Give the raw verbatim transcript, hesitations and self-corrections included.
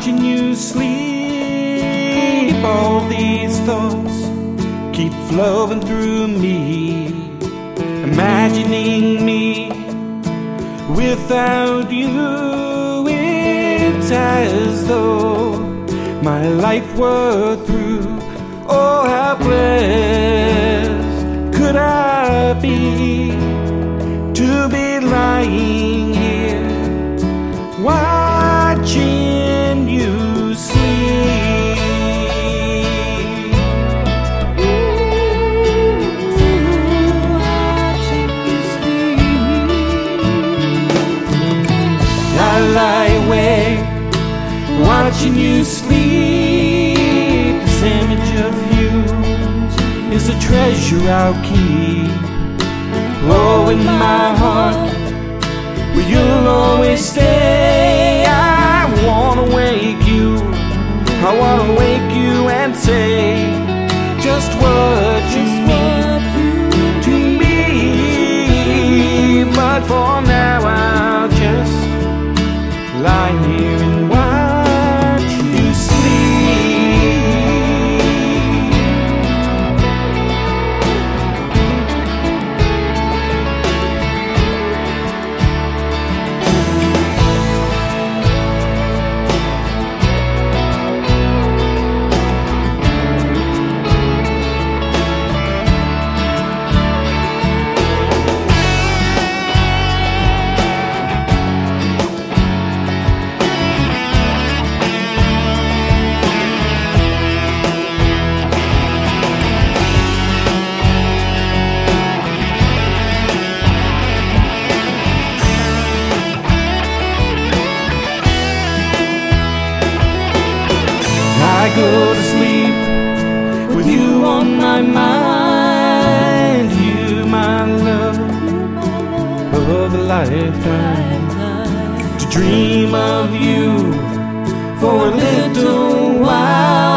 watching you sleep. All these thoughts keep flowing through me, imagining me without you. It's as though my life were through. Oh, how blessed could I be to be lying here watching you sleep. Watching you sleep. I lie awake watching you sleep. This image of you is a treasure I'll keep. Oh, in my heart, where you'll always stay. I wanna wake you, I wanna wake you and say just what you mean to me. But for now I'll just lie here and watch you I go to sleep with you on my mind. You, my love of a lifetime. To dream of you for a little while.